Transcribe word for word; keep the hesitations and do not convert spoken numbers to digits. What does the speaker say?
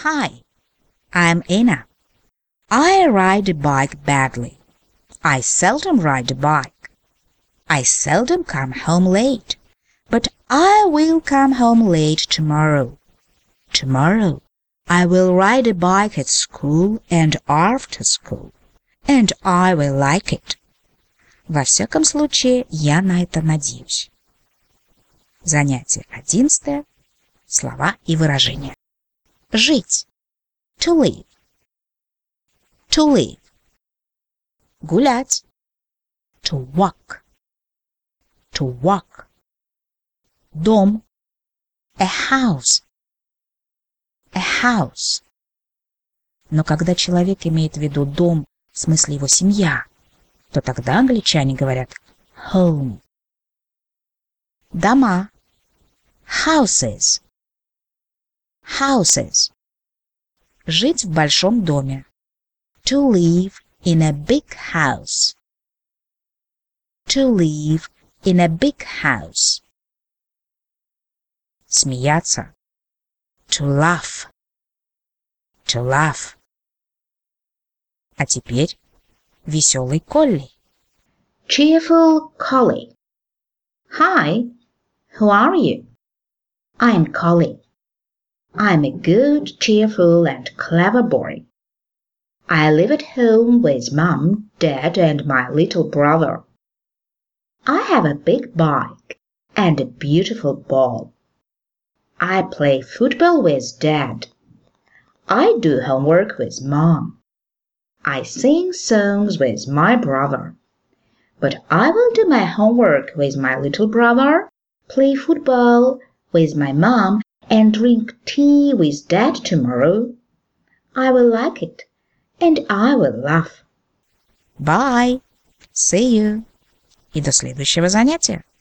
Hi, I'm Anna. I ride a bike badly. I seldom ride a bike. I seldom come home late, but I will come home late tomorrow. Tomorrow I will ride a bike at school and after school, and I will like it. Во всяком случае, я на это надеюсь. Занятие одиннадцатое. Слова и выражения. Жить. To live. To live. Гулять. To walk. To walk. Дом. A house. A house. Но когда человек имеет в виду дом, в смысле его семья, то тогда англичане говорят home. Дома. Houses. Houses. Жить в большом доме. To live in a big house. To live in a big house. Смеяться. To laugh. To laugh. А теперь веселый Колли. Cheerful Collie. Hi, who are you? I'm Collie. I'm a good, cheerful and clever boy. I live at home with Mum, Dad and my little brother. I have a big bike and a beautiful ball. I play football with Dad. I do homework with Mom. I sing songs with my brother. But I will do my homework with my little brother, play football with my mom, and drink tea with Dad tomorrow. I will like it, and I will laugh. Bye. See you. И до следующего занятия.